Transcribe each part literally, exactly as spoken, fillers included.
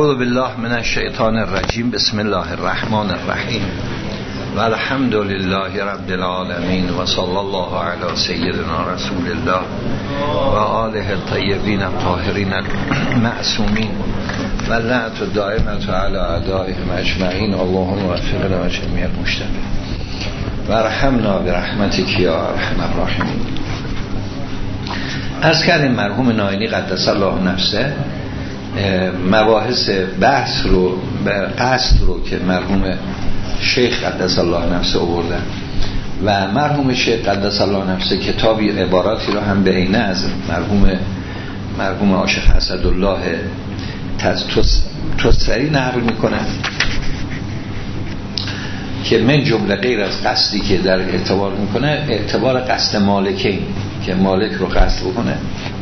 اعوذ بالله من الشیطان الرجیم. بسم الله الرحمن الرحیم و الحمد لله رب العالمین و صلی الله علی سیدنا رسول الله و آله الطیبین الطاهرین المعصومین و لعنت دائمة علی اعدائهم اجمعین. اللهم وفقنا جمیع المجتمعین و ارحمنا برحمتک یا ارحم الراحمین. از کردیم مرحوم ناینی قدس الله نفسه مباحث بحث رو به قصد رو که مرحوم شیخ قدس الله نفسه آوردن و مرحوم شیخ قدس الله نفسه کتابی عباراتی رو هم به عینه از مرحوم مرحوم عاشق اسدالله تستری نقل میکنن که من جمله غیر از قصدی که در اعتبار میکنه اعتبار قصد مالکین که مالک رو قصد بکنه.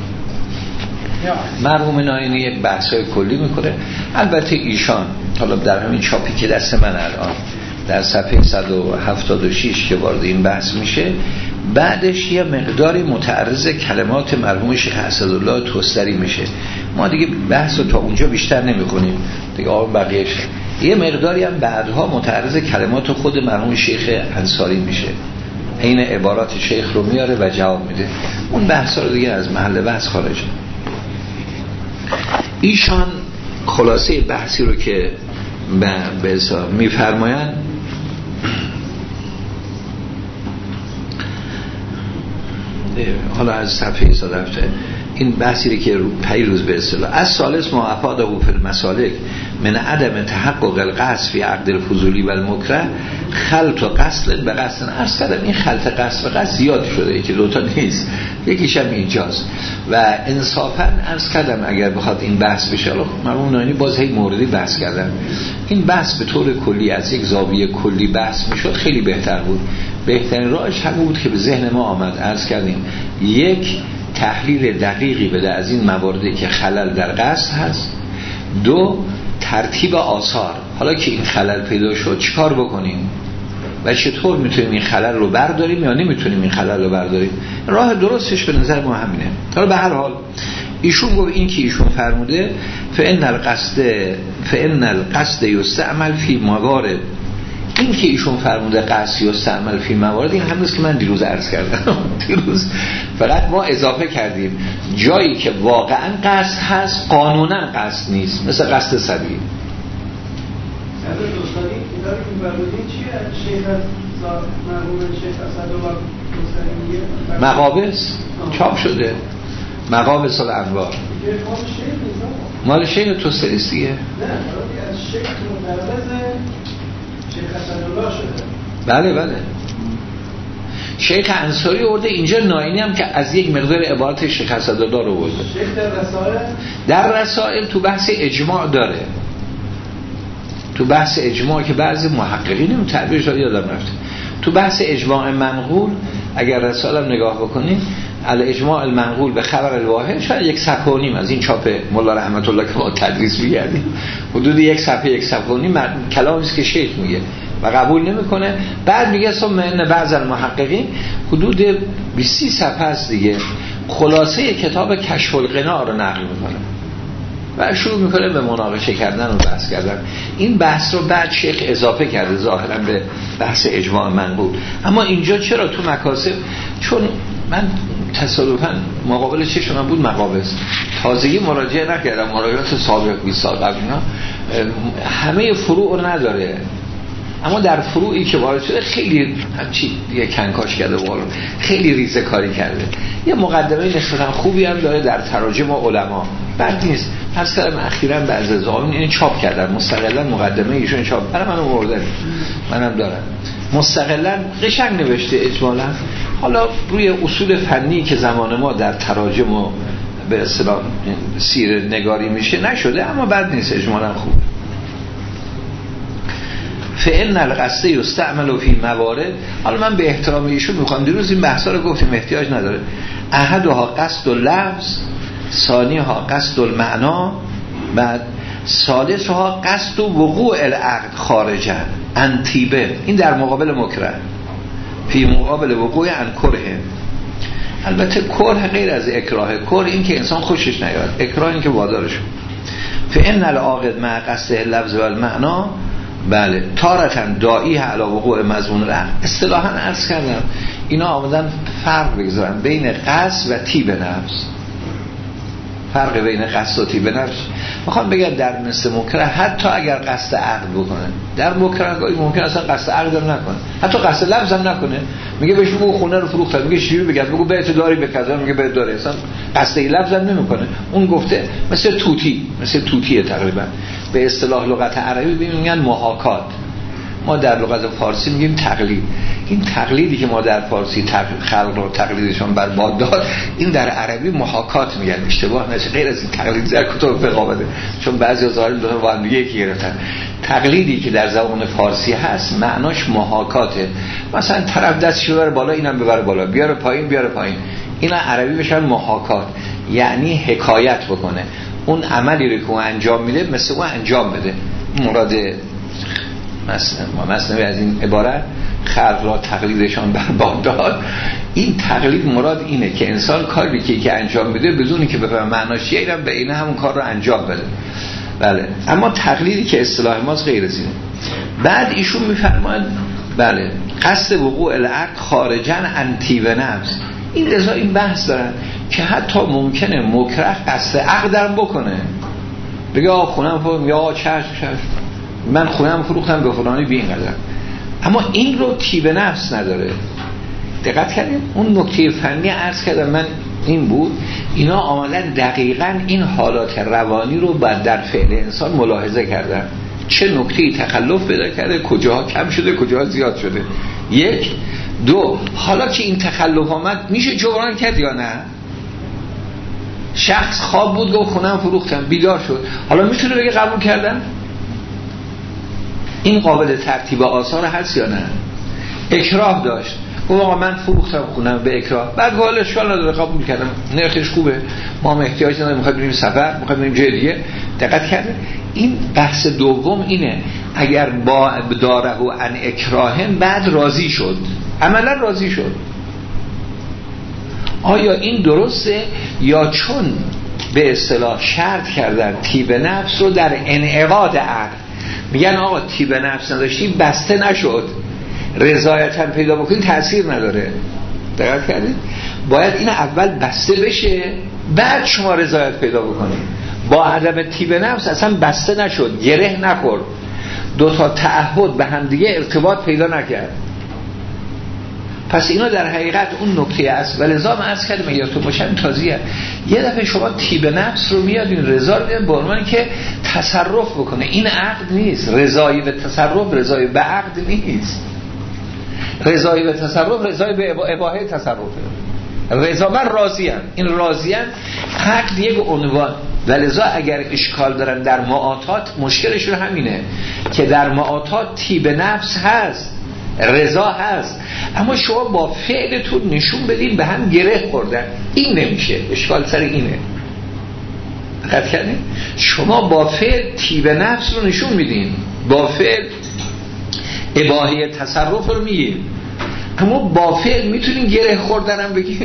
مرحوم ناینی یک بحثای کلی میکنه. البته ایشان حالا در همین چاپی که دست من الان در صفحه صد و هفتاد و شش که وارد این بحث میشه، بعدش یه مقداری متعرض کلمات مرحوم شیخ اسدالله تستری میشه. ما دیگه بحث رو تا اونجا بیشتر نمیکنیم دیگه، آن بقیهش یه مقداری هم بعدها متعرض کلمات خود مرحوم شیخ انصاری میشه، این عبارات شیخ رو میاره و جواب میده. اون بحثا رو دیگه از محل بحث خارجه. ایشان خلاصه بحثی رو که به حساب میفرمایند حالا از صفحه صد هفته این بحثی که پیروز به اصطلاح از ثالث ما افاده فی المسالک من عدم تحقق القصد فی عقد الفضولی و المکره خلط و قصد به قصد. عرض کردم این خلط قصد و قصد زیاد شده، یکی دوتا نیست، یکیش هم اینجاست و انصافا عرض کردم اگر بخواد این بحث بشه، مرحوم ناینی باز هی موردی بحث کردن، این بحث به طور کلی از یک زاویه کلی بحث میشد خیلی بهتر بود. بهترین راهش هم بود که به ذهن ما آمد. عرض کردیم یک تحلیل دقیقی بده از این مواردی که خلل در قصد هست، دو ترتیب آثار. حالا که این خلل پیدا شد چیکار بکنیم و چطور میتونیم این خلل رو برداریم یا نمیتونیم این خلل رو برداریم. راه درستش به نظر ما همینه. حالا به هر حال ایشون گفت این که ایشون فرموده فإن القصد فإن القصد یستعمل فی موارد، این که ایشون فرموده قصد یستعمل فی موارد، این همونست که من دیروز عرض کردم. دیروز فقط ما اضافه کردیم جایی که واقعا قصد هست قانونا قصد نیست، مثل قصد صدی. مقابس چاپ شده، مقابس الانوار مال شیخ توستری است دیگه. نه از شیخ مدرز شیخ اسدالله شده. بله بله شیخ انصاری آورده اینجا، ناینی هم که از یک مقدار عبارت شیخ اسدالله رو آورده. شیخ در رسائل در رسائل تو بحث اجماع داره، تو بحث اجماع که بعضی محققین هم تعبیرش یادم رفته، تو بحث اجماع منقول اگر رسائل هم نگاه بکنید الاجماع المنقول به خبر الواحد شاید یک صفحه و نیم از این چاپ مولا رحمت الله که ما تدریس می‌کردیم، حدود یک صفحه یک صفحه و نیم کلامی است که شیخ میگه و قبول نمیکنه. بعد میگه ثم ان بعض المحققین حدود بیست صفحه است دیگه، خلاصه کتاب کشف القناع رو نقل میکنه و شروع میکنه به مناقشه کردن و بحث کردن. این بحث رو بعد شیخ اضافه کرده ظاهرا به بحث اجماع منقول. اما اینجا چرا تو مکاسب، چون من تصادفاً مقابل چشم بود مقابس تازگی مراجعه نکردم، مراجعات سابق بیست سال قبل اینا همه فروع رو نداره، اما در فروعی که وارد شده خیلی همچی یه کنکاش کرده و خیلی ریزه کاری کرده. یه مقدمه نسبتاً خوبی هم داره در تراجم علما، بد نیست. هر سال من اخیراً بعضی از آقایون اینو چاپ کردن مستقلاً، مقدمه ایشون چاپ برای من آوردن، منم دارم مستقلاً قشنگ نوشته اجمالاً. حالا روی اصول فنی که زمان ما در تراجم و به اصطلاح سیر نگاری میشه نشده، اما بد نیست، اجمالاً خوب. فإن القصد یستعمل فی موارد. حالا من به احترام ایشون میخوام، دیروز این بحثا رو گفتیم احتیاج نداره. احدها قصد اللفظ، ثانیها قصد المعنا، بعد ثالثها قصد وقوع العقد خارجا انتیبه، این در مقابل مکره، فی مقابل وقوع انکره. البته کره غیر از اکراه، کره این که انسان خوشش نیاد، اکراه این که وادارش. فإن العاقد مع قصد اللفظ و المعنا بله تارتن داعی علی وقوع مضمون العقد. اصطلاحاً عرض کردم اینا آمدن فرق بگذارن بین قصد و طیب نفس. فرق بین قصد و طیب نفس میخوام بگم در مثل مکره حتی اگر قصد عقد بکنه، در مکره ممکن اصلا قصد عقد هم نکنه، حتی قصد لفظ هم نکنه، میگه بهش بگو خونه رو فروختم، میگه چجوری بگم، بگو بیت داری به کذا، میگه بیت داره، اصلا قصد لفظ هم نمیکنه. اون گفته مثل توتی، مثل توتیه تقریبا. به اصطلاح لغت عربی میگن محاکات، ما در لغت فارسی میگیم تقلید. این تقلیدی که ما در فارسی خلق رو تقلیدشون برباد داد، این در عربی محاکات میگن. اشتباه نشه، غیر از این تقلید در کتب فقه آمده، چون بعضی از ظاهر دو با هم دیگه یکی گرفتن. تقلیدی که در زبان فارسی هست معناش محاکاته. مثلا طرف دستشو ببره بالا، اینم ببره بالا، بیاره پایین بیاره پایین، اینا عربی بشن محاکات، یعنی حکایت بکنه. اون عملی رو که اون انجام میده مثل اون انجام بده. مراد مثلا ما مثلا از این عبارت خلق را تقلیدشان برباد داد، این تقلید مراد اینه که انسان کاری که که انجام بده بدونی که بفهم معناش چیه، اینم به اینه همون کار رو انجام بده. بله، اما تقلیدی که اصطلاح ماست غیر از اینه. بعد ایشون میفرماید بله قصد وقوع العقد خارجاً عن طیب نفس. این رضا این بحث دارن که حتی ممکنه مکره قصد عقدم بکنه، بگه آقا خونم فروختم، یا آقا چشم چشم من خونم فروختم به فلانی بی اینقدر، اما این رو طیب نفس نداره. دقت کردیم اون نکته فنی عرض کردم من این بود، اینا آمدن دقیقاً این حالات روانی رو بعد در فعل انسان ملاحظه کردن، چه نکته‌ای تخلف پیدا کرده، کجاها کم شده، کجاها زیاد شده. یک دو، حالا که این تخلف آمد میشه جبران کرد یا نه؟ شخص خواب بود گفت خونم فروختم، بیدار شد، حالا میتونه بگه قبول کردم؟ این قابل ترتیب آثار هست یا نه؟ اکراه داشت، گفت آقا من فروختم خونم به اکراه، بعد گفت اشکال نداره قبول کردم، نرخش خوبه، ما هم احتیاج نداریم، میخوایم بریم سفر، میخوایم بریم جای دیگه. دقت کرده؟ این بحث دوم اینه، اگر با داره و ان اکراهن بعد راضی شد، عملا راضی شد، آیا این درسته یا چون به اصطلاح شرط کردن طیب نفس رو در انعقاد عقد، میگن آقا طیب نفس نداشتی بسته نشد، رضایت هم پیدا بکنید تأثیر نداره. دقت کردید؟ باید این اول بسته بشه بعد شما رضایت پیدا بکنید. با عدم طیب نفس اصلا بسته نشد، گره نخورد، دو تا تعهد به هم دیگه ارتباط پیدا نکرد. پس اینا در حقیقت اون نکته است. ولذا من عرض کردم یادتون باشه تازیه یه دفعه شما طیب نفس رو میادین رضا رو میادین به عنوان که تصرف بکنه. این عقد نیست، رضایی به تصرف رضایی به عقد نیست. رضایی به تصرف رضایی به اباحه تصرفه. رضا من راضیم، این راضیم عقد یک عنوان. ولذا اگر اشکال دارن در معاطات، مشکلشون همینه که در معاطات طیب نفس هست، رضا هست، اما شما با فعلتون نشون بدین به هم گره خوردن، این نمیشه. اشکال سر اینه. دقت کردین؟ شما با فعل طیب نفس رو نشون میدین، با فعل اباحه تصرف رو میگین، اما با فعل میتونین گره خوردن هم بگین.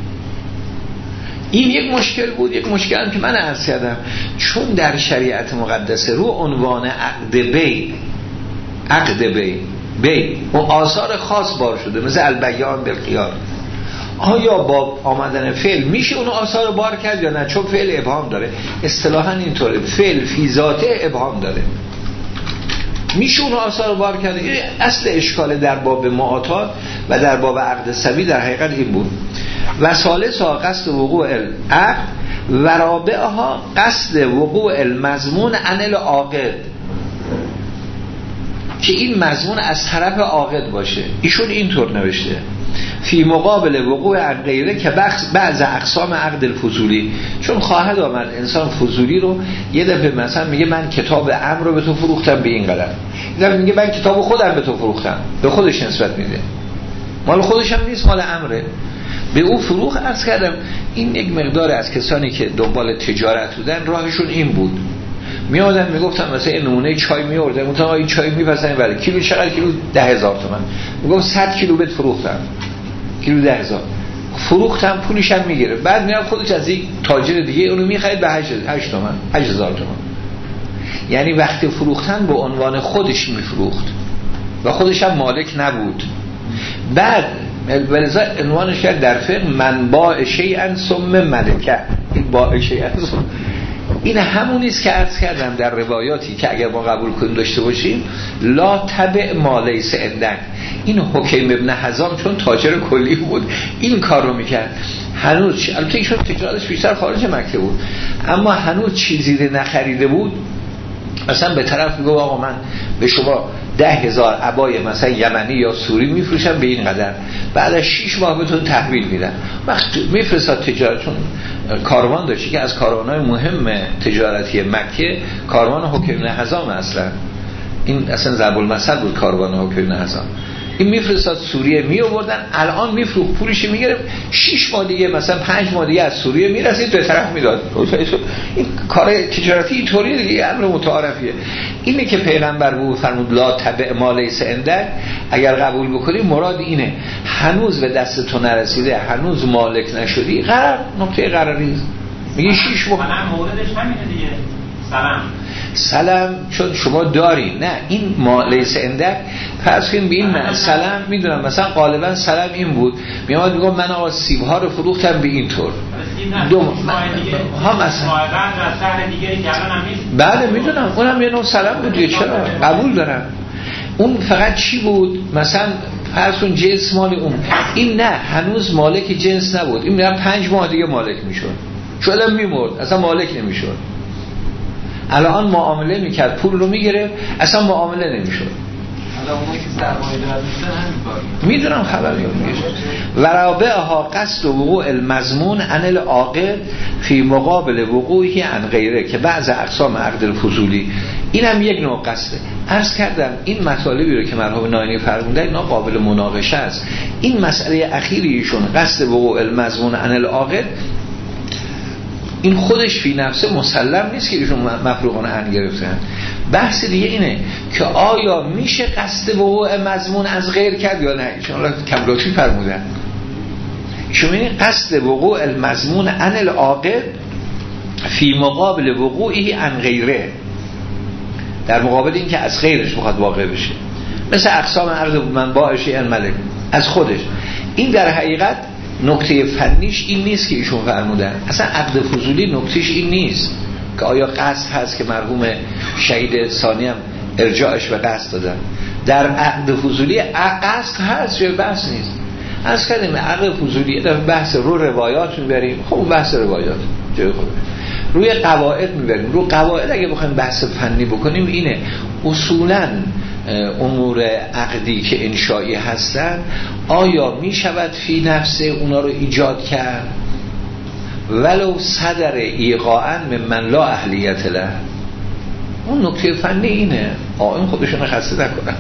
این یک مشکل بود. یک مشکل هم که من عرض کردم، چون در شریعت مقدسه رو عنوان عقد بی، عقد بی بی و آثار خاص بار شده، مثل البیان بالخیار، آیا با آمدن فعل میشه اون آثار بار کرد یا نه؟ چون فعل ابهام داره. اصطلاحاً اینطوره، فعل فی ذاته ابهام داره، میشه اون آثار بار کرد. این اصل اشکال در باب معاطات و در باب عقد سبی در حقیقت این بود. و ثالثا قصد وقوع العقد و رابعها قصد وقوع المضمون عن العاقد، که این مضمون از طرف عاقد باشه. ایشون اینطور نوشته فی مقابل وقوع عن غیره که بعض اقسام عقد الفضولی، چون خواهد آمد انسان فضولی رو یه دفعه مثلا میگه من کتاب امر رو به تو فروختم به این قدر، یه دفعه میگه من کتاب خودم به تو فروختم، به خودش نسبت میده، مال خودش هم نیست، مال امره، به او فروخ. عرض کردم این یک مقدار از کسانی که دنبال تجارت بودن راهشون این بود، می آمدن میگفتن مثلا این نمونه چای می آوردن، گفتن آ این چای میپسن ولی کیلو چقدر؟ کیلو ده هزار تومان. میگفت صد کیلو بهت فروختم، کیلو ده هزار فروختم، پولش هم میگیره. بعد میاد خودش از یک تاجر دیگه اونو میخرید به هشت تومان، هشت هزار تومان. یعنی وقتی فروختن به عنوان خودش میفروخت و خودش هم مالک نبود. بعد ولذا عنوانش کرد در فقه من باع شیئا ثم ملکه. این باع شیئا این همونیست که عرض کردم در روایاتی که اگر ما قبول کنیم داشته باشیم لا تبع ما لیس عندک. این حکیم ابن حزام چون تاجر کلی بود این کار رو میکرد. هنوز البته ایشون تجارتش بیشتر خارج مکه بود اما هنوز چیزی رو نخریده بود. مثلا به طرف میگه آقا من به شما ده هزار عبای مثلا یمنی یا سوری میفروشم به این قدر، بعد از شیش ماه بهتون تحویل میدن. وقت میفرستاد تجارتون کاروان داشتی که از کاروانهای مهم تجارتی مکه کاروان حکیم ابن حزام، اصلا این اصلا ضرب المثل بود کاروان حکیم ابن حزام. این میفرستاد سوریه می آوردن، الان میفروخت پولش میگرفت، شش ماه دیگه مثلا پنج ماه دیگه از سوریه میرسید به طرف میداد. این کار تجارتی اینطوریه دیگه، امر متعارفیه. اینه که پیغمبر بود فرمود لا تبع ما لیس عندک. اگر قبول بکنی مراد اینه هنوز به دست تو نرسیده، هنوز مالک نشدی، قرار نقطه قراری میگه شش ماه. من موردش همینه دیگه. سلام سلام چون شما داری، نه این ما لیس اندک پس کنیم به این سلام. میدونم مثلا غالبا سلام این بود میامد میگم من آقا سیب ها رو فروختم به این طور دو ها مثلا بله میدونم اونم یه نوع سلام بود دیگه، چرا قبول دارم. اون فقط چی بود مثلا فرض کن جنس مال اون، این نه هنوز مالک جنس نبود، این میرم پنج ماه دیگه مالک میشد، شدم میمرد اصلا مالک نمیشد. الان معامله میکرد پول رو میگیره اصلا معامله نمیشد. حالا اونایی که سرمایه دار میشن همین کار میدونم خبری میگه ورابعها قصد وقوع المضمون عن العاقد فی مقابل وقوعی عن غیره که بعض اقسام عقد الفضولی این هم یک نوع قصده. عرض کردم این مطالبی رو که مرحوم ناینی فرمودن اینا قابل مناقشه است. این مسئله اخیری ایشون قصد وقوع المضمون عن العاقد این خودش فی نفسه مسلم نیست که ایشون مفروغان عن گرفتن. بحث دیگه اینه که آیا میشه قصد وقوع مضمون از غیر کرد یا نه. ایشون کم لطفی فرمودن شما این قصد وقوع المضمون عن العاقد فی مقابل وقوعی عن غیره، در مقابل این که از غیرش بخواد واقع بشه، مثل اقسام عقد من باعشی الملک از خودش. این در حقیقت نکته فنیش این نیست که ایشون فرمودن. اصلا عقد فضولی نکتهش این نیست که آیا قصد هست که مرحوم شهید ثانی هم ارجاعش به قصد دادن. در عقد فضولی قصد هست یا بحث نیست. از کردیم عقد فضولی در بحث رو روایات میبریم، خب بحث روایات جای خوبه، روی قواعد میبریم. رو قواعد اگه بخوایم بحث فنی بکنیم اینه اصولاً امور عقدی که انشایی هستن آیا می شود فی نفسه اونا رو ایجاد کرد ولو صدر ایقاعا من لا اهلیت له. اون نکته فنی اینه، آیا خودشون خسته نکنن.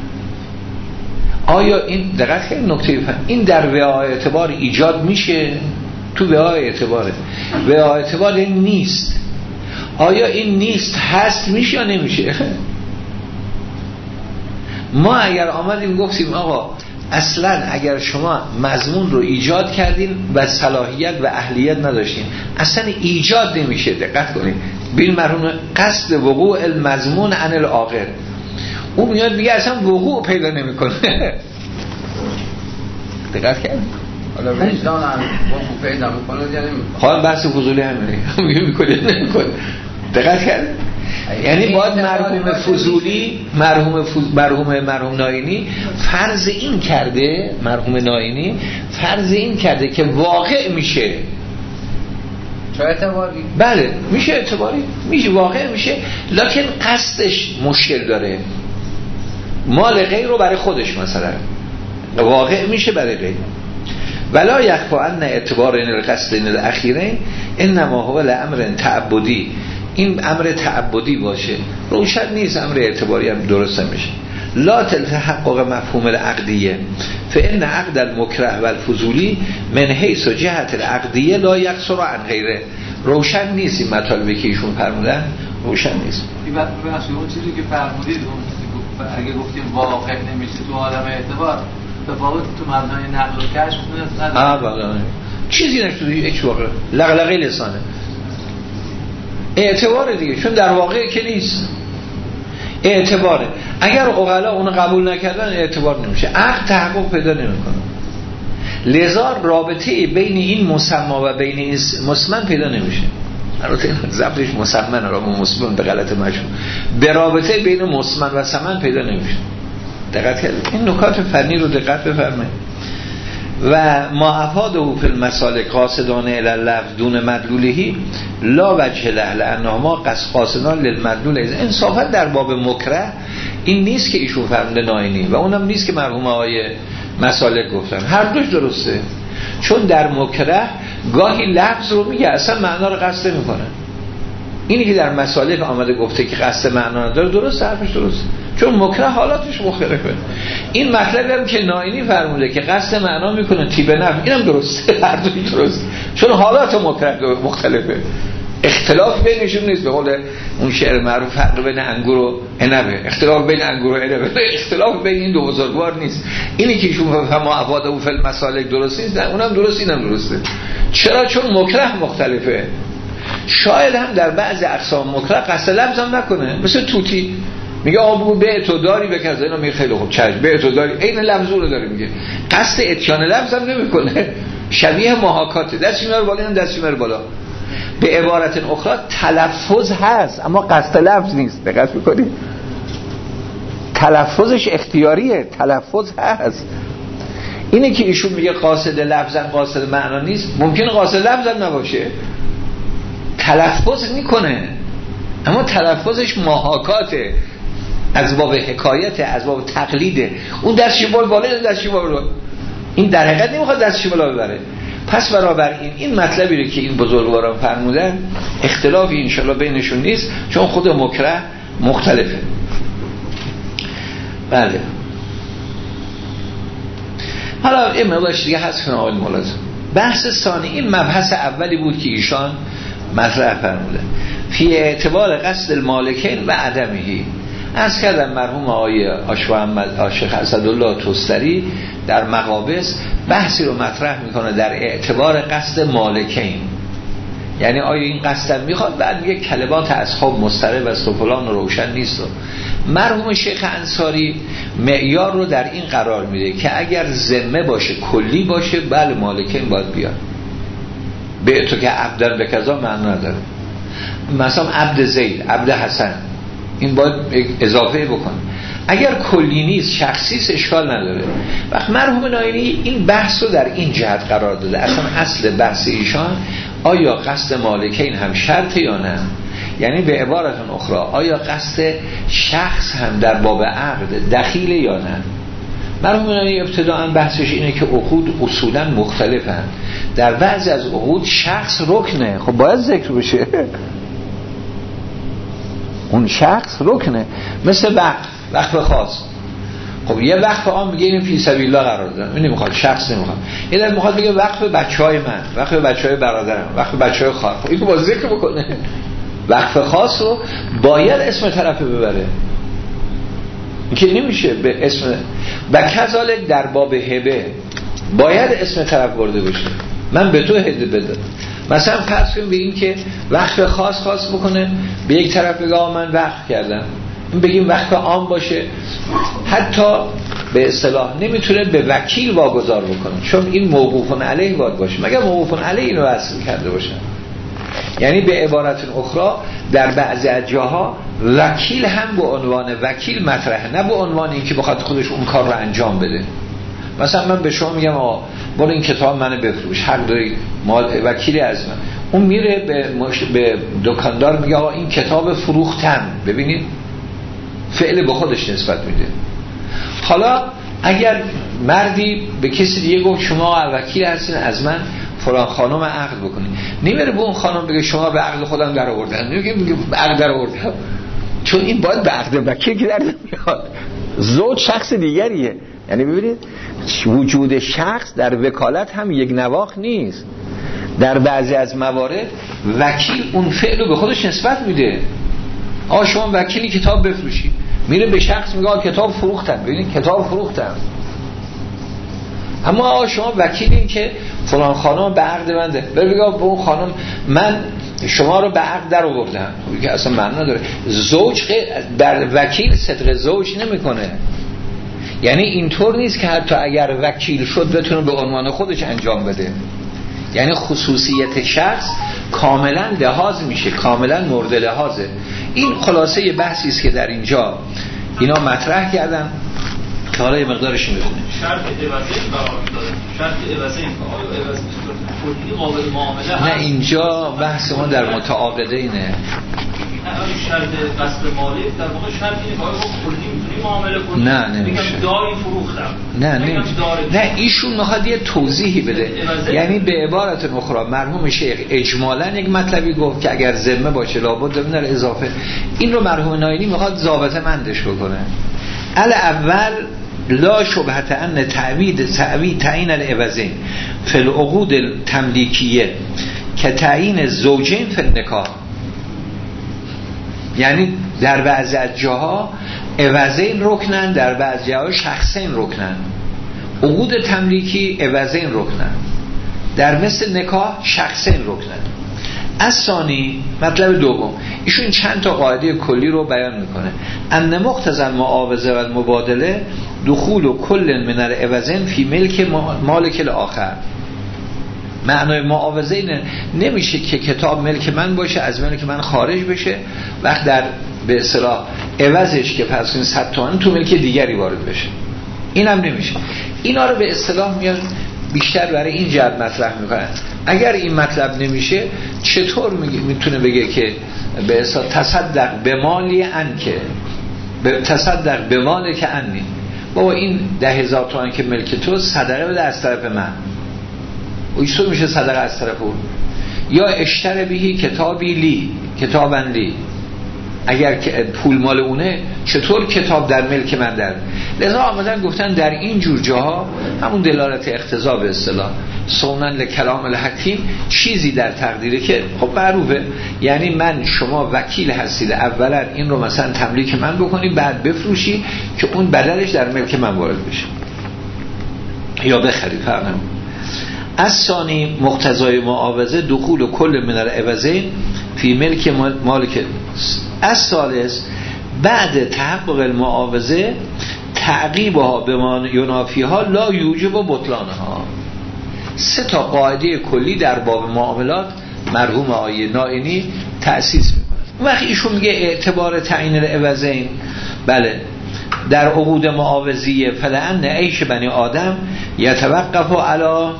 آیا این دقیق که نکته فنی این در وعای اعتبار ایجاد میشه؟ تو وعای اعتباره، وعای اعتبار نیست. آیا این نیست هست میشه یا نمیشه؟ ما اگر آمدیم گفتیم آقا اصلا اگر شما مضمون رو ایجاد کردین و صلاحیت و اهلیت نداشتین اصلا ایجاد نمیشه. دقت کنید ببین مرحوم قصد وقوع المضمون عن العاقد، اون میاد میگه اصلا وقوع پیدا نمیکنه. دقت کردید؟ حالا وجدان هم وقوع پیدا میکنه یا نمیکنه. خواهد بحث فضولی همینه میگه میکنه نمیکنه. دقت کردید؟ یعنی باید مرحوم فضولی مرحوم فض... مرحوم مرحوم ناینی فرض این کرده، مرحوم ناینی فرض این کرده که واقع میشه. چه اعتباری؟ بله میشه اعتباری، میشه واقع میشه، لکن قصدش مشکل داره. مال غیر رو برای خودش مثلا واقع میشه برای غیر. ولا یخفا ان اعتبار این القصد این الاخیرین انما هو لامر تعبدی. این امر تعبدی باشه روشن نیست، امر اعتباری هم درست میشه. لا تحقق مفهوم العقدیه فان عقد المکره و الفضولی من حیث جهت العقدیه لا یقصر عن غیره. روشن نیست این مطالبی که ایشون فرمودن، روشن نیست. این وقت ببخشید اون چیزی که فرمودید اگه گفتیم واقع نمیشه تو عالم اعتبار تفاوت تو مبنای نقل و کشف نداره. آه بله چیزی نشده هیچ واقع لغلقه لسانه. اعتبار دیگه، چون در واقع که نیست، اعتباره. اگر عقلا اونو قبول نکردن اعتبار نمیشه، عقد تحقق پیدا نمیکنه. لذا رابطه بین این مسمى و بین این مسمن پیدا نمیشه. البته این ضبطش مسمن را مسمن به غلط مشهور، به رابطه بین مسمن و سمن پیدا نمیشه. دقت کنید این نکات فنی رو دقت بفرمایید. و ما افاده فی المسالک قاصدانه الی اللفظ دون مدلولهی لا وجه له لانهما قاصدان للمدلول. انصافا در باب مکره این نیست که ایشون فرموده ناینی و اونم نیست که مرحوم آقای مسالک گفتن، هر دوش درسته. چون در مکره گاهی لفظ رو میگه اصلا معنا رو قصد نمیکنه. اینی که در مسالک آمده گفته که قصد معنا نداره درسته، حرفش درسته، چون مکره حالاتش مختلفه. این مطلبی هم که ناینی فرموده که قصد معنا میکنه تیب نفع، اینم درسته، هر دوی درسته، چون حالات مکره مختلفه. اختلاف بینشون نیست. به قول اون شعر معروف فرق بین انگور و عنبه، اختلاف بین انگور و عنبه، اختلاف بین این دو بزرگوار نیست. اینی که ایشون فما افاده و فل مسالک درست نیست، اونم درست اینم درسته. چرا؟ چون مکره مختلفه. شاید هم در بعض اقسام مکره قصد لفظ هم نکنه، مثل توتی میگه آبو به تو داری به کذا، اینا میگه خیلی خوب چشم به تو داری، عین لفظ رو داره میگه، قصد اتیان لفظ هم نمیکنه، شبیه محاکاته، دست میاره بالا اینم دست میاره بالا. به عبارت اخرى تلفظ هست اما قصد لفظ نیست. دقت میکنید تلفظش اختیاریه، تلفظ هست. اینه که ایشون میگه قاصد لفظن قاصد معنا نیست، ممکنه قاصد لفظن نباشه، تلفظ میکنه اما تلفظش محاکاته، از باب حکایت، از باب تقلیده. اون دستش بالا بالا این دستش بالا، این در حقیقت نمیخواد دستش بالا ببره. پس بنابراین این مطلبی رو که این بزرگواران فرمودن اختلافی انشالله بینشون نیست، چون خود مکره مختلفه. بله حالا این مباش دیگه هست کنه آقای ملازم. بحث ثانی این مبحث اولی بود که ایشان مطرح فرموده فی اعتبار قصد المالکین و عدمهی. از کردم مرحوم آقای آشیخ اسدالله توستری در مقابس بحثی رو مطرح میکنه در اعتبار قصد مالکین، یعنی آیا این قصد میخواد، بعد میگه کلمات اصحاب مضطرب است و فلان روشن نیست. و مرحوم شیخ انصاری معیار رو در این قرار میده که اگر ذمه باشه کلی باشه بله مالکین باید بیاد، به تو که عبدن به کذا معنی نداره، مثلا عبد زید، عبد حسن، این باید اضافه بکنه. اگر کلی نیست شخصیست اشکال نداره. وقت مرحوم ناینی این بحث رو در این جهت قرار داده، اصلا اصل بحث ایشان آیا قصد مالکین هم شرط یا نه، یعنی به عبارت اخرى آیا قصد شخص هم در باب عقد دخیله یا نه. مرحوم ناینی ابتداءً بحثش اینه که عقود اصولا مختلفن، در بعضی از عقود شخص رکنه، خب باید ذکر بشه، اون شخص رکنه، مثل وقف، وقف خاص. خب یه وقف عام میگه این فی سبیل الله قرار دادن، این نمیخواد، شخص نمیخواد. این دفعه میخواد بگه وقف بچهای من، وقف بچهای برادرم، وقف بچهای خواهر، خب اینو با ذکر بکنه. وقف خاص رو باید اسم طرف ببره، این که نمیشه به اسم. و کذالک در باب هبه باید اسم طرف برده بشه، من به تو هدیه بدم. مثلا فرض کنیم به این که وقف خاص خاص بکنه، به یک طرف بگه من وقف کردم، این بگیم وقف عام باشه، حتی به اصطلاح نمیتونه به وکیل واگذار بکنه، چون این موقوف علیه باید باشه، مگر موقوف علیه اینو وصل کرده باشه. یعنی به عبارت اخرى در بعضی از جاها وکیل هم به عنوان وکیل مطرحه، نه به عنوان این که بخواد خودش اون کار رو انجام بده. مثلا من به شما میگم آقا برو این کتاب منو بفروش، حق داری، مال وکیلی از من، اون میره به, مش... به دکاندار میگه آقا این کتاب فروختم، ببینید فعل به خودش نسبت میده. حالا اگر مردی به کسی دیگه گفت شما وکیل هستین از من فلان خانم عقد بکنید، نمیره به اون خانم بگه شما به عقد خودم در آوردن، نمیگه به عقد در آوردم، چون این باید به عقد وکیل که در نمیاد، زوج شخص دیگریه. یعنی ببینید وجود شخص در وکالت هم یک نواخ نیست، در بعضی از موارد وکیل اون فعل رو به خودش نسبت میده. آقا شما وکیلی کتاب بفروشی، میره به شخص میگه آقا کتاب فروختم، ببینید کتاب فروختم. اما آقا شما وکیلین که فلان خانم به عقد منده، بره بگه به اون خانم من شما رو به عقد در آوردن که اصلا معنی نداره. زوج در وکیل صدق زوج نمیکنه، یعنی اینطور نیست که حتی اگر وکیل شد بتونه به عنوان خودش انجام بده، یعنی خصوصیت شخص کاملا لحاظ میشه، کاملا مورد لحاظه. این خلاصه بحثی است که در اینجا اینا مطرح کردن که حالا یه مقدارش میخونه. شرط عوضی قرار داره، شرط عوضی آیا عوض کلی قابل معامله نه اینجا بحث ما در متعاقده اینه. شرط قصد مالی در واقع شرط اینه که آیا کلی میتونی معامله کنی؟ نه نمیشه. میگم داری فروختم. نه نمیشه. نه ایشون میخواد یه توضیحی بده، یعنی به عبارت اخرى مرحوم شیخ اجمالاً یک مطلبی گفت که اگر ذمه باشه لابد من اضافه، این رو مرحوم ناینی میخواد ضابطه مندش بکنه. الاول لا شبهت ان تعوید تعوید تعیین العوضین فی العقود التملیکیه که تعیین زوجین فی النکاح، یعنی در بعضی از جاها عوضین رکنن، در بعضی جاها شخصین رکنن. عقود تملیکی عوضین رکنن، در مثل نکاح شخصین رکنن. از ثانی مطلب دوم ایشون چند تا قاعده کلی رو بیان میکنه. ان مقتضی المعاوضه و المبادله دخول و کل من العوضین فی ملک مالک الاخر. معنای معاوضه اینه نمیشه که کتاب ملک من باشه از ملک من خارج بشه، وقت در به اصطلاح عوضش که پس این صد تومن تو ملک دیگری وارد بشه، اینم نمیشه. اینا رو به اصطلاح میان بیشتر برای این جهت مطرح میکنن. اگر این مطلب نمیشه چطور میتونه بگه که به اصطلاح تصدق به مالی ان که تصدق به مالی که انی، بابا این ده هزار تومن که ملک تو صدقه بده از طرف من، ایشون میشه صدقه از طرف اون. یا اشتر بهی کتابی لی کتابن لی، اگر پول مال اونه چطور کتاب در ملک من در. لذا آمدن گفتن در این جور جاها همون دلالت اقتضا به اصطلاح سونن لکلام الحکیم چیزی در تقدیره که خب معروفه، یعنی من شما وکیل هستید، اولا این رو مثلا تملیک من بکنی بعد بفروشی که اون بدلش در ملک من وارد بشه یا بخری فرق نمیکنه. از ثانی مقتضای معاوضه دخول و کل من العوضین فی ملک مالک. از ثالث بعد تحقق المعاوضه تعقیبها به ما ینافیها لا یوجب و بطلانها. سه تا قاعده کلی در باب معاملات مرحوم آقای نائینی تأسیس میکنه. وقتی ایشون میگه اعتبار تعیین العوضین بله در عقود معاوضیه فلان عیش بنی آدم یتوقف علی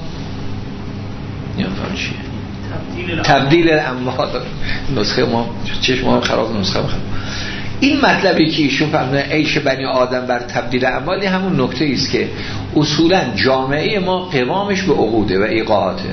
چیه تبدیل الاموال. نسخه ما چشم ما خراب، نسخه ما خراب. این مطلبی که ایشون فهمیدن عیش بنی آدم بر تبدیل اموالی همون نکته است که اصولا جامعه ما قوامش به عقوده و ایقاعاته.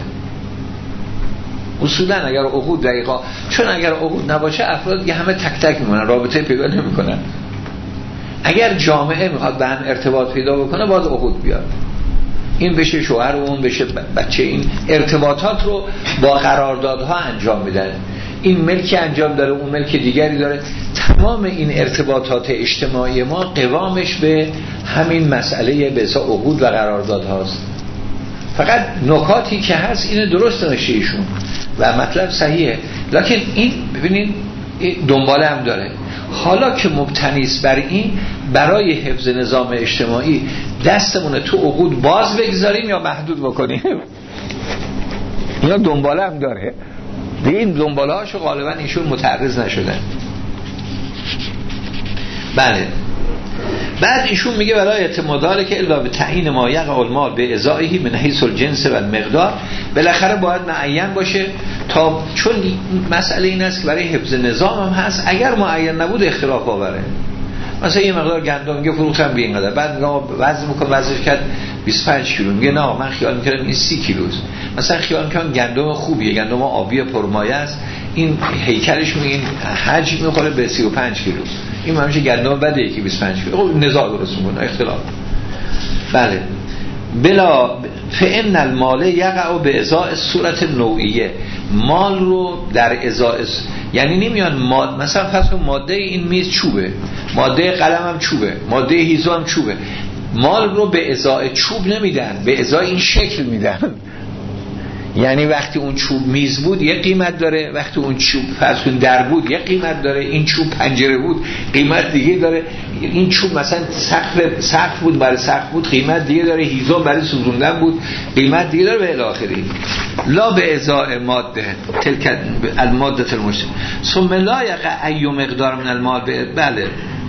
اصولا اگر عقود و ایقاع، چون اگر عقود نباشه افراد دیگه همه تک تک میمونن، رابطه پیدا نمیکنن. اگر جامعه میخواد به هم ارتباط پیدا بکنه باید عقود بیاد، این بشه شوهر و اون بشه بچه، این ارتباطات رو با قراردادها انجام میدن. این ملکی انجام داره اون ملک دیگری داره. تمام این ارتباطات اجتماعی ما قوامش به همین مسئله به حساب عقود و قرارداد هاست. فقط نکاتی که هست اینه درست نشه ایشون و مطلب صحیحه، لکن این ببینین دنباله هم داره. حالا که مبتنیست بر این، برای حفظ نظام اجتماعی دستمونه تو عقود باز بگذاریم یا محدود بکنیم. اینا دنباله هم داره دیگه. این دنباله هاشو غالبا ایشون متعرض نشدن. بله بعد ایشون میگه برای اعتماداره که الا به تعیین ما یقع المال به ازائهی من حیث الجنس و المقدار، بالاخره باید معین باشه تا، چون مسئله این است که برای حفظ نظام هم هست، اگر معین نبود اختلاف آوره. مثلا یه مقدار گندم فروختم به اینقدر، بعد میگم وزن میکنم وزنش کرد بیست و پنج کیلو، میگه نه من خیال میکردم این سی کیلوست. مثلا خیال میکنم گندم خوبیه، گندم آبی پرمایه است، این هیکلش میگه این حجم میخوره به سی و پنج کیلو، این همیشه گندم بده یکی بیست و پنج کیلو. خب نزاع درست میکنه، اختلاف. بله بلا فإن المال یقع به ازاء صورت نوعیه، مال رو در ازاء، یعنی نمیان ماده، مثلا فرض کن ماده این میز چوبه، ماده قلم هم چوبه، ماده هیزو هم چوبه، مال رو به ازاء چوب نمیدن، به ازاء این شکل میدن. یعنی وقتی اون چوب میز بود یه قیمت داره، وقتی اون چوب فرض کن در بود یه قیمت داره، این چوب پنجره بود قیمت دیگه داره، این چوب مثلا سقف سقف بود برای سقف بود قیمت دیگه داره، هیزم برای سوزوندن بود قیمت دیگه داره به الی آخره. لا به ازاء ماده تلک الماده المشترک ثم لا یقع ای مقدار من المال. بله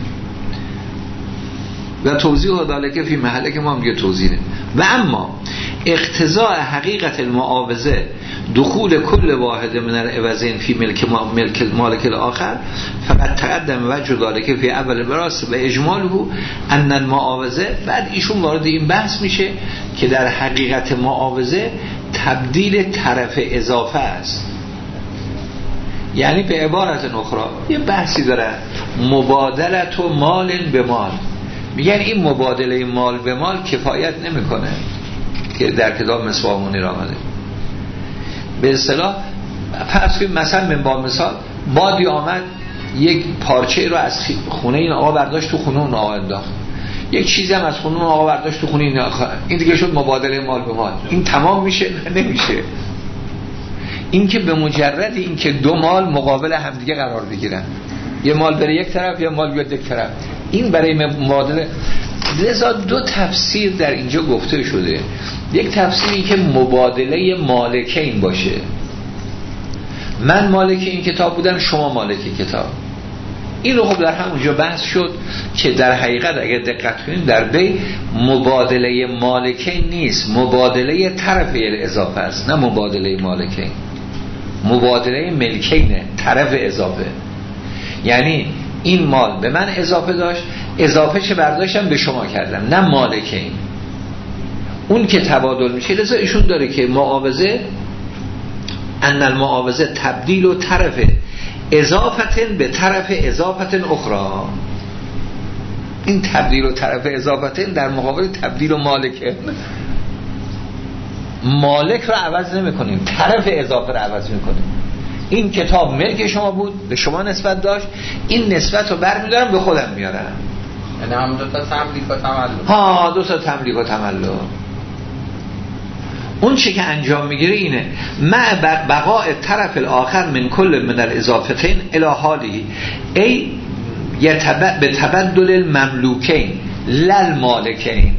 و توضیح ذالک فی محله که ما میگه توضیحه. و اما اقتضاء حقیقت المعاوضه دخول کل واحد من العوضین فی ملک ملک مالک الاخر فقط تقدم وجه ذالک فی اول براس و اجماله ان المعاوضه. بعد ایشون وارد این بحث میشه که در حقیقت معاوضه تبدیل طرف اضافه است. یعنی به عبارت اخرى یه بحثی داره مبادلت و مال به مال، میگن این مبادله مال به مال کفایت نمیکنه که در کتاب مصباح منیر آمده. به اصطلاح فرض کنید مثلا من با مثال بادی آمد یک پارچه رو از خونه این آقا برداشت تو خونه اون آقا انداخت، یک چیزی هم از خونه اون آقا برداشت تو خونه این آقا، این دیگه شد مبادله مال به مال. این تمام میشه؟ نمیشه. این که به مجرد این که دو مال مقابل همدیگه قرار بگیرن، یه مال بره یک طرف یا مال بیاد یک طرف، این برای مبادله. لذا دو تفسیر در اینجا گفته شده. یک تفسیری که مبادله مالکین باشه، من مالک این کتاب بودم شما مالک کتاب. این رو خب در همونجا بحث شد که در حقیقت اگر دقت کنیم در بی مبادله مالکین نیست، مبادله طرف اضافه است، نه مبادله مالکین. مبادله ملکینه، طرف اضافه. یعنی این مال به من اضافه داشت، اضافه چه برداشتم به شما کردم، نه مالکین. اون که تبادل میشه. لذا ایشون داره که معاوضه ان المعاوضه تبدیل و طرف اضافتن به طرف اضافتن اخرى. این تبدیل و طرف اضافتن در مقابل تبدیل و مالکه. مالک رو عوض نمی کنیم، طرف اضافه رو عوض می کنیم. این کتاب ملک شما بود، به شما نسبت داشت، این نسبت رو برمیدارم به خودم میارم. یعنی هم دو تا تملیک و تملک. ها دو تا تملیک و تملک. اون چی که انجام میگیره اینه مع بقاء طرف الاخر من کل من الاضافتین الی حالی ای یتبع به تبدل المملوکین لل مالکین.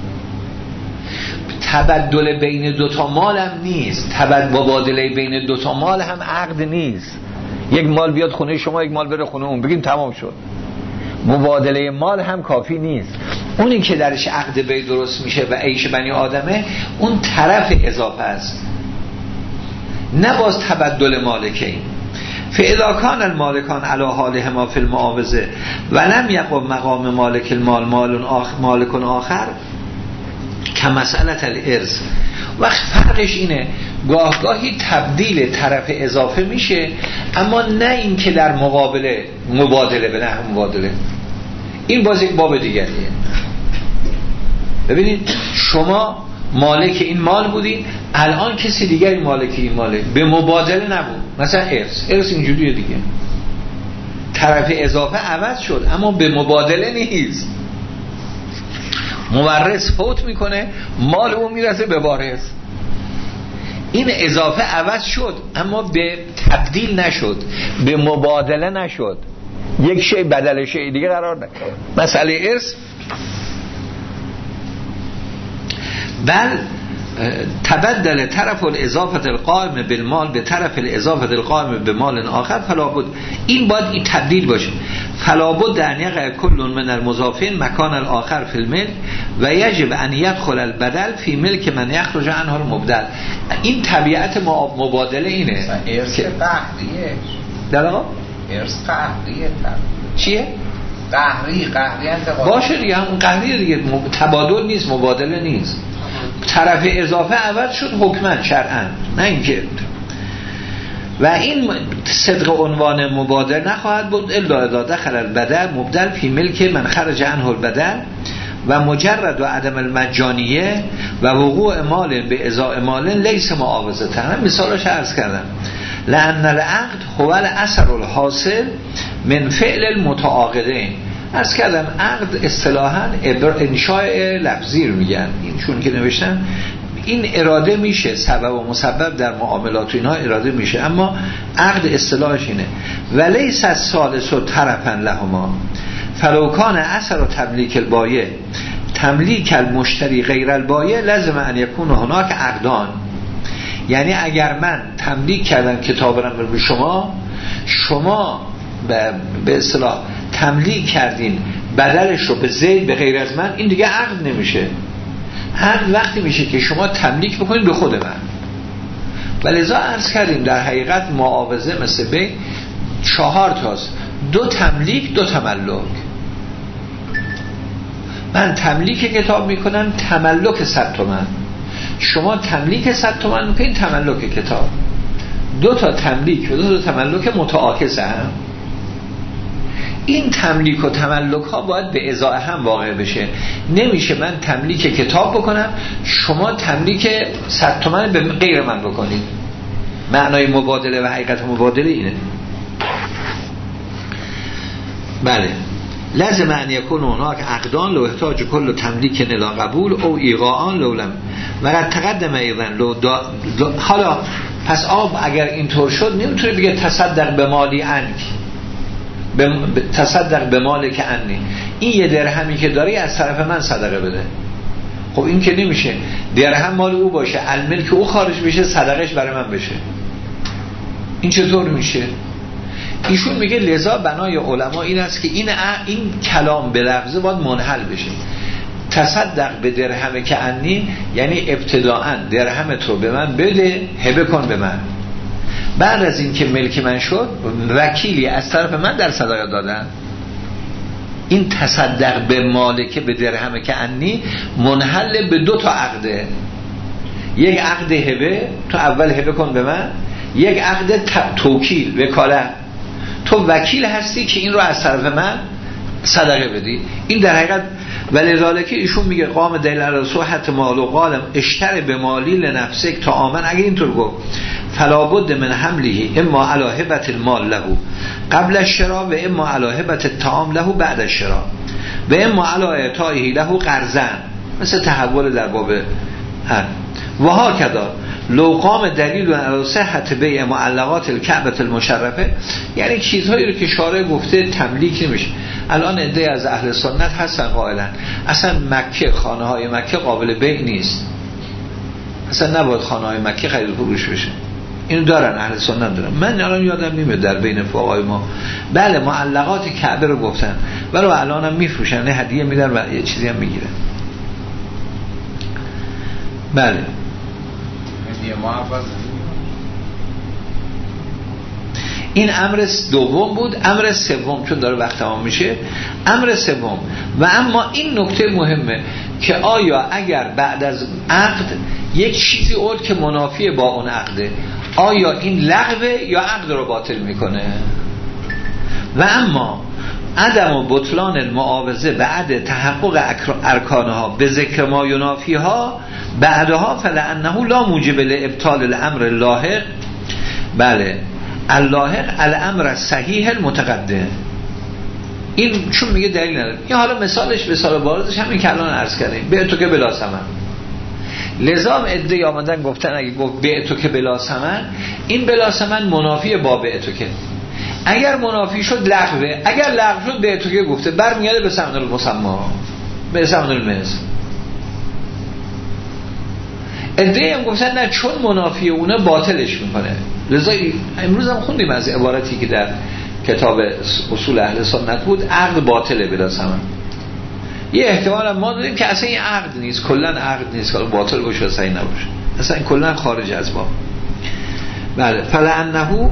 تبدل بین دوتا مال هم نیست، تبدل مبادله بین دوتا مال هم عقد نیست. یک مال بیاد خونه شما، یک مال بره خونه اون، بگیم تمام شد. مبادله مال هم کافی نیست. اونی که درش عقد بی درست میشه و عیش بنی آدمه، اون طرف اضافه است، نه باز تبدل مالکین. فاذا کان المالکان علی حالهما فی المعاوضه ولم یقم مقام مالک المال مال آخر مالک آخر که مسئله الارث. وقت فرقش اینه گاه گاهی تبدیل طرف اضافه میشه، اما نه این که در مقابله مبادله به نحو مبادله. این باز یک باب دیگریه. ببینید شما مالک این مال بودین، الان کسی دیگری مالک این ماله، به مبادله نبود. مثلا ارث ارث اینجوریه دیگه، طرف اضافه عوض شد اما به مبادله نیست. مورث فوت میکنه، مال اون میرسه به وارث. این اضافه عوض شد اما به تبدیل نشد، به مبادله نشد، یک شی بدل شی دیگه قرار نگرفت. مسئله ارث بل تبدل طرف الاضافه القائم بالمال به طرف الاضافه القائم به مال آخر فلا بد. این باید این تبدیل باشه. فلا بد ان یقع کل من المضافین مکان الاخر فی الملک و یجب ان یدخل البدل فی ملک من یخرج عنه المبدل. این طبیعت مبادله اینه. ارث قهریه. در آقا ارث قهریه. چیه؟ قهری قهری انتقال باشه دیگه، همون قهریه دیگه، تبادل نیست، مبادله نیست. طرف اضافه عوض شد حکماً شرعاً، نه اینکه. و این صدق عنوان مبادل نخواهد بود الا اذا دخل البدل مبدل فی ملک من خرج عنه البدل و مجرد و عدم المجانیه و وقوع مال به ازاء مال لیس معاوضه تن. مثالش عرض کردم لأن العقد هو الاثر الحاصل من فعل المتعاقدین. عرض کردم عقد اصطلاحاً انشاء لفظی رو میگن، این چون که نوشتم این اراده میشه، سبب و مسبب در معاملات و اینها اراده میشه، اما عقد اصطلاحش اینه ولیس الثالث طرفا لهما فلو کان اثر تملیک البایع تملیک المشتری غیر البایع لازم ان یکون هناک عقدان. یعنی اگر من تملیک کردم کتاب رو به شما، شما به اصطلاح تملیک کردین بدلش رو به زید به غیر از من، این دیگه عقد نمیشه. عقد وقتی میشه که شما تملیک بکنید به خود من. ولذا عرض کردیم در حقیقت معاوضه مثل بی چهار تاست، دو تملیک دو تملک. من تملیک کتاب میکنم، تملک صد تومن، شما تملیک صد تومن میکنید، تملک کتاب. دو تا تملیک و دو تا تملک متعاکس هم. این تملیک و تملک ها باید به ازای هم واقع بشه. نمیشه من تملیک کتاب بکنم شما تملیک صد تومن به غیر من بکنید. معنای مبادله و حقیقت مبادله اینه. بله، لازم ان یکون هناک عقدان لو احتاج کل تملیک الی قبول او ایقاعان لولم و قد تقدم ایضا لو دا دا حالا پس آب اگر اینطور شد نمیتونه بگه تصدق به مالی انک، به تصدق به مال که انی، این یه درهمی که داری از طرف من صدقه بده. خب این که نمیشه، درهم مال او باشه، الملک او خارج بشه، صدقش برای من بشه. این چطور میشه؟ ایشون میگه لذا بنای علما این است که این این کلام به لفظه باید منحل بشه. تصدق به درهم که انی یعنی ابتداءً درهم تو به من بده، هبه کن به من. بعد از این که ملک من شد وکیلی از طرف من در صدقه دادن. این تصدق به مالک به درهم که انی منحل به دو تا عقده. یک عقد هبه، تو اول هبه کن به من، یک عقد توکیل وکالت، تو وکیل هستی که این رو از طرف من صدقه بدی. این در حقیقت ولذالک ایشون میگه قام دلیل علی صحت مال و قال اشتر به مالی لنفسک تا آمن. اگه اینطور گفت فلا بد من حمله اما علی هبت المال له قبل الشراء و اما علی هبت الطعام له بعد الشراء و اما علی اعطائه له قرضا، مثل تحول در باب هر و ها کذا لو قام دلیل علی صحت بیع معلقات الکعبه المشرفه. یعنی چیزهایی رو که شارع گفته تملیک نمیشه. الان عده از اهل سنت هستن قائلن اصلا مکه، خانه های مکه قابل بیع نیست، اصلا نباید خانه های مکه خرید و فروش بشه. اینو دارن اهل سنت دارن. من الان یادم نمیاد در بین فقهای ما بله معلقات کعبه رو گفتن، ولی الان هم میفروشن، هدیه میدن و یه چیزی هم میگیرن. بله این امر دوم بود. امر سوم چون داره وقت تمام میشه، امر سوم و اما این نکته مهمه که آیا اگر بعد از عقد یک چیزی اول که منافی با اون عقده، آیا این لغوه یا عقد رو باطل میکنه؟ و اما عدم و بطلان المعاوضه بعد تحقق ارکانها به ذکر ما ینافیها بعدها فلانه لا موجب لابطال الامر اللاحق. بله اللاحق الامر صحیح المتقدم. این چون میگه دلیل نداره. این حالا مثالش مثال بارزش همین که الان عرض کردیم، به تو که بلا ثمن. لزام عده آمدن گفتن اگه گفت به تو که بلا ثمن، این بلا ثمن منافی با به تو که. اگر منافی شد لغوه، اگر لغو شد به تو که گفته برمیاده به ثمن المسمى، به ثمن المثل. عده هم گفتن نه چون منافی اونه باطلش میکنه. لذا امروز هم خوندیم از عبارتی که در کتاب اصول اهل سنت بود، عقد باطله بلا ثمن. یه احتمال هم ما داریم که اصلا این عقد نیست، کلا عقد نیست، که باطل باشه و صحیح نباشه، اصلا این کلا خارج از باب. بله فلانه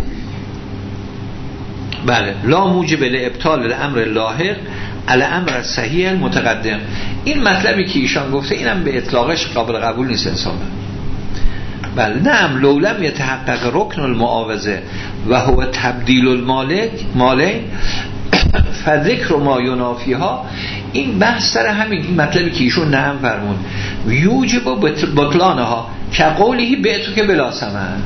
بله لا موجب لابطال الامر اللاحق الامر صحیح المتقدم. این مطلبی که ایشان گفته اینم به اطلاقش قابل قبول نیست انسان. بله نعم لو لم يتحقق رکن المعاوضه و هو تبدیل المالک مالک فذکر ما ینافیها. این بحث سر همین این مطلبی که ایشون نعم فرمون یوجب بطلانها که قولی به تو که بلا ثمن.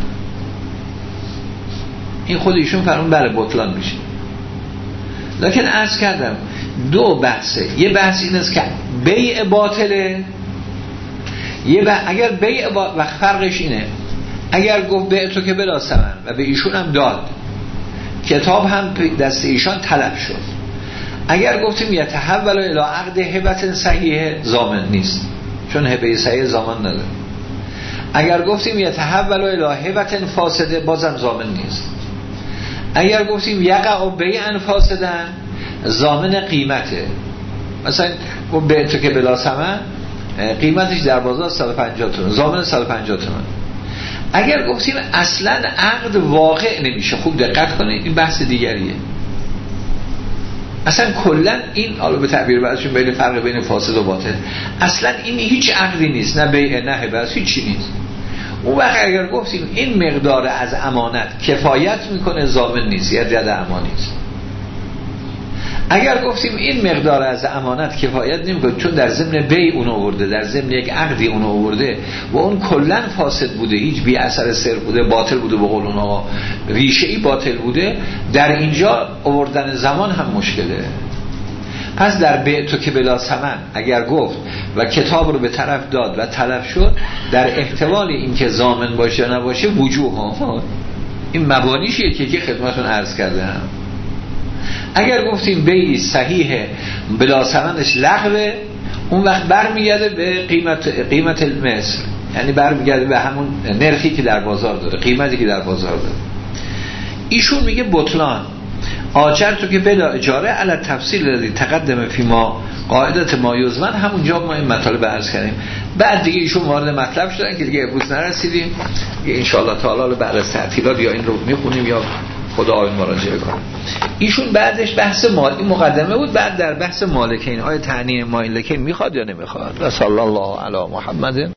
این خود ایشون فرمون بله بطلان میشه. لکن عرض کردم دو بحثه. یه بحث این است که بیع باطله، یه و اگر بیع و فرقش اینه، اگر گفت بیع تو که بلا ثمن و به ایشون هم داد، کتاب هم دست ایشان طلب شد، اگر گفتیم یتحول الی عقد هبه صحیح ضامن نیست، چون هبه صحیح ضامن نداره. اگر گفتیم یتحول الی هبه فاسده بازم ضامن نیست. اگر گفتیم یقع بیعا فاسدا ضامن قیمته، مثلا بیع تو که بلا ثمن قیمتش در بازار صد و پنجاه تومان، ضامن صد و پنجاه تومان. اگر گفتیم اصلا عقد واقع نمیشه، خوب دقت کنید این بحث دیگریه. اصلا کلا این حالا به تعبیر بعضیشون بین فرق بین فاسد و باطل، اصلا این هیچ عقدی نیست، نه بیع نه هبه، هیچی نیست. اون وقت اگر گفتیم این مقدار از امانت کفایت میکنه ضامن نیست، یه جد امانی است. اگر گفتیم این مقدار از امانت کفایت نمیکنه چون در ضمن بیع اون آورده، در ضمن یک عقدی اون آورده و اون کلا فاسد بوده، هیچ بی اثر سر بوده، باطل بوده، به قول اونها ریشه‌ای باطل بوده، در اینجا آوردن زمان هم مشکله. پس در بیع تو که بلا ثمن اگر گفت و کتاب رو به طرف داد و طلب شد، در احتمال این که ضامن باشه یا نباشه وجوه ها این مبانیشیه که که خدمتون عرض کردم. اگر گفتیم بیع صحیح بلا ثمنش لغوه، اون وقت برمیگرده به قیمت قیمت المثل، یعنی برمیگرده به همون نرخی که در بازار داره، قیمتی که در بازار داره. ایشون میگه بطلان آجر تو که بلا اجاره علی تفصیل الذی تقدم فی ما قاعدت ما یزمن، همونجا ما این مطالب عرض کردیم. بعد دیگه ایشون وارد مطلب شدن که دیگه امروز نرسیدیم، ان شاء الله تعالی بعد از تعطیلات یا این رو میخونیم یا خدا آیین مراجعه کنیم. ایشون بعدش بحث مال، این مقدمه بود، بعد در بحث مالکین آیه تعنی مالکین میخواد یا نمیخواد. و صلی الله علی محمد.